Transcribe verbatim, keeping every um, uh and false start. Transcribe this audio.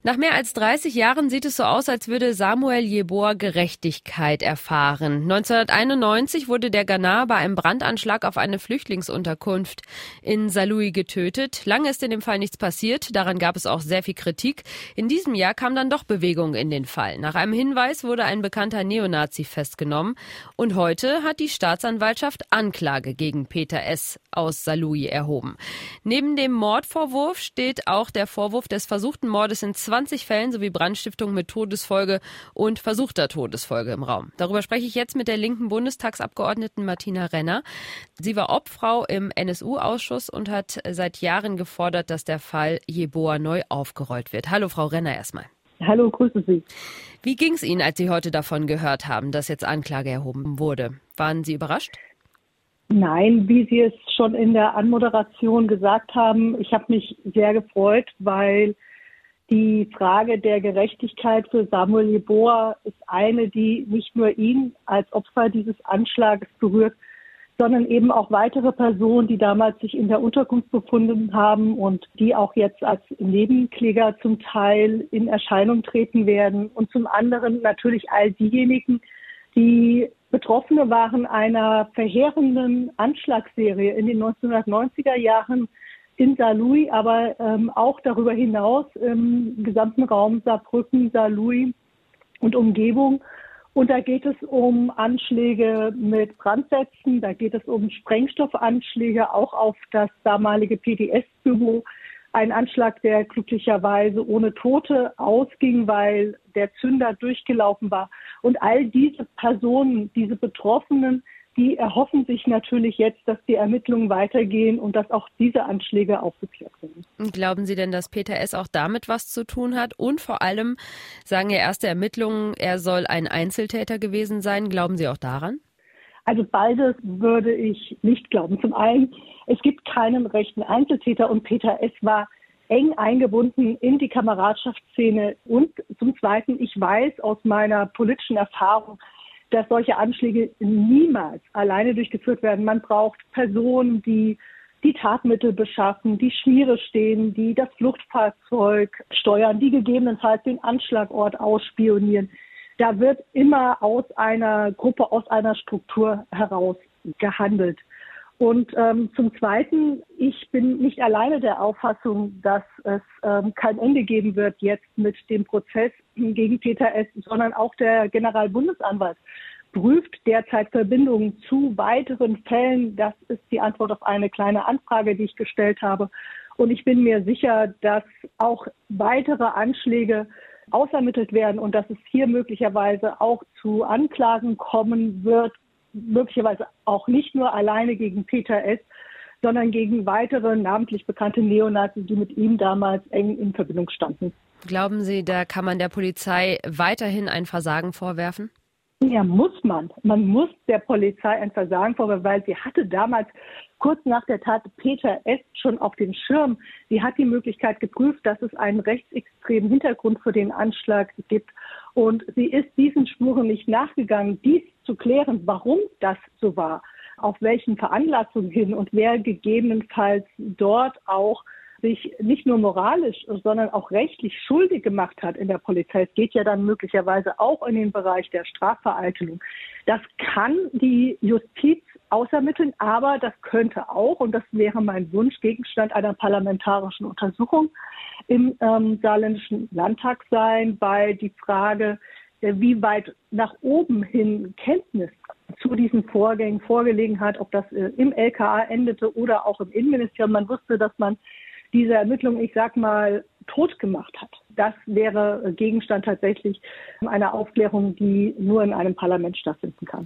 Nach mehr als dreißig Jahren sieht es so aus, als würde Samuel Yeboah Gerechtigkeit erfahren. neunzehnhunderteinundneunzig wurde der Ghanaer bei einem Brandanschlag auf eine Flüchtlingsunterkunft in Saarlouis getötet. Lange ist in dem Fall nichts passiert, daran gab es auch sehr viel Kritik. In diesem Jahr kam dann doch Bewegung in den Fall. Nach einem Hinweis wurde ein bekannter Neonazi festgenommen. Und heute hat die Staatsanwaltschaft Anklage gegen Peter S. aus Saarlouis erhoben. Neben dem Mordvorwurf steht auch der Vorwurf des versuchten Mordes in zwanzig Fällen sowie Brandstiftung mit Todesfolge und versuchter Todesfolge im Raum. Darüber spreche ich jetzt mit der linken Bundestagsabgeordneten Martina Renner. Sie war Obfrau im N S U-Ausschuss und hat seit Jahren gefordert, dass der Fall Yeboah neu aufgerollt wird. Hallo, Frau Renner, erstmal. Hallo, grüße Sie. Wie ging es Ihnen, als Sie heute davon gehört haben, dass jetzt Anklage erhoben wurde? Waren Sie überrascht? Nein, wie Sie es schon in der Anmoderation gesagt haben, ich habe mich sehr gefreut, weil die Frage der Gerechtigkeit für Samuel Yeboah ist eine, die nicht nur ihn als Opfer dieses Anschlages berührt, sondern eben auch weitere Personen, die damals sich in der Unterkunft befunden haben und die auch jetzt als Nebenkläger zum Teil in Erscheinung treten werden. Und zum anderen natürlich all diejenigen, die Betroffene waren einer verheerenden Anschlagsserie in den neunzehnhundertneunziger Jahren in Saarlouis, aber ähm, auch darüber hinaus im gesamten Raum Saarbrücken, Saarlouis und Umgebung. Und da geht es um Anschläge mit Brandsätzen, da geht es um Sprengstoffanschläge, auch auf das damalige P D S-Büro. Ein Anschlag, der glücklicherweise ohne Tote ausging, weil der Zünder durchgelaufen war. Und all diese Personen, diese Betroffenen, die erhoffen sich natürlich jetzt, dass die Ermittlungen weitergehen und dass auch diese Anschläge aufgeklärt werden. Glauben Sie denn, dass Peter S. auch damit was zu tun hat? Und vor allem sagen ja erste Ermittlungen, er soll ein Einzeltäter gewesen sein. Glauben Sie auch daran? Also beides würde ich nicht glauben. Zum einen, es gibt keinen rechten Einzeltäter und Peter S. war eng eingebunden in die Kameradschaftsszene. Und zum Zweiten, ich weiß aus meiner politischen Erfahrung, dass solche Anschläge niemals alleine durchgeführt werden. Man braucht Personen, die die Tatmittel beschaffen, die Schmiere stehen, die das Fluchtfahrzeug steuern, die gegebenenfalls den Anschlagort ausspionieren. Da wird immer aus einer Gruppe, aus einer Struktur heraus gehandelt. Und ähm, zum Zweiten, ich bin nicht alleine der Auffassung, dass es ähm, kein Ende geben wird jetzt mit dem Prozess gegen Peter S., sondern auch der Generalbundesanwalt prüft derzeit Verbindungen zu weiteren Fällen. Das ist die Antwort auf eine kleine Anfrage, die ich gestellt habe. Und ich bin mir sicher, dass auch weitere Anschläge ausermittelt werden und dass es hier möglicherweise auch zu Anklagen kommen wird, möglicherweise auch nicht nur alleine gegen Peter S., sondern gegen weitere namentlich bekannte Neonazis, die mit ihm damals eng in Verbindung standen. Glauben Sie, da kann man der Polizei weiterhin ein Versagen vorwerfen? Ja, muss man. Man muss der Polizei ein Versagen vorwerfen, weil sie hatte damals kurz nach der Tat Peter S. schon auf dem Schirm. Sie hat die Möglichkeit geprüft, dass es einen rechtsextremen Hintergrund für den Anschlag gibt. Und sie ist diesen Spuren nicht nachgegangen, dies zu klären, warum das so war, auf welchen Veranlassungen hin und wer gegebenenfalls dort auch sich nicht nur moralisch, sondern auch rechtlich schuldig gemacht hat in der Polizei. Es geht ja dann möglicherweise auch in den Bereich der Strafvereitelung. Das kann die Justiz ausermitteln, aber das könnte auch, und das wäre mein Wunsch, Gegenstand einer parlamentarischen Untersuchung im ähm, Saarländischen Landtag sein, bei die Frage, äh, wie weit nach oben hin Kenntnis zu diesen Vorgängen vorgelegen hat, ob das äh, im L K A endete oder auch im Innenministerium. Man wusste, dass man diese Ermittlung, ich sag mal, tot gemacht hat. Das wäre Gegenstand tatsächlich einer Aufklärung, die nur in einem Parlament stattfinden kann.